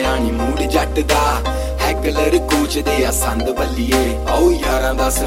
ਬਣਿਆ ਨੀ ਮੂਡ ਜੱਟ ਦਾ, ਹੈਕਲਰ ਕੂਚਦੇ ਆ ਸੰਦ ਬੱਲੀਏ। ਆਓ ਯਾਰਾਂ ਦਾ